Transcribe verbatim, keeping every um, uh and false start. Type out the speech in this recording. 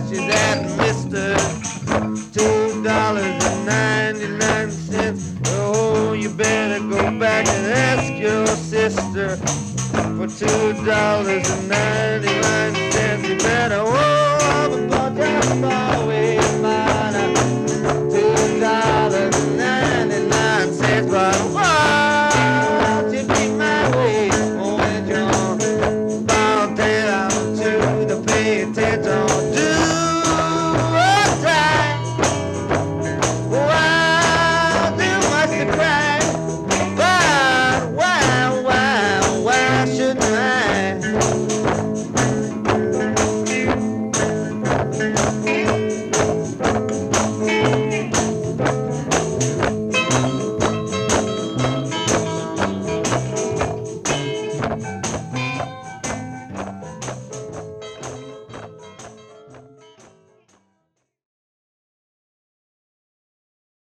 She's at Mister Two dollars and ninety-nine cents. Oh, you better go back and ask your sister for two dollars and ninety-nine cents. You better oh, the podcast always mine. Two dollars and ninety-nine cents. But why you keep my way on John? Bound down to the pay attention.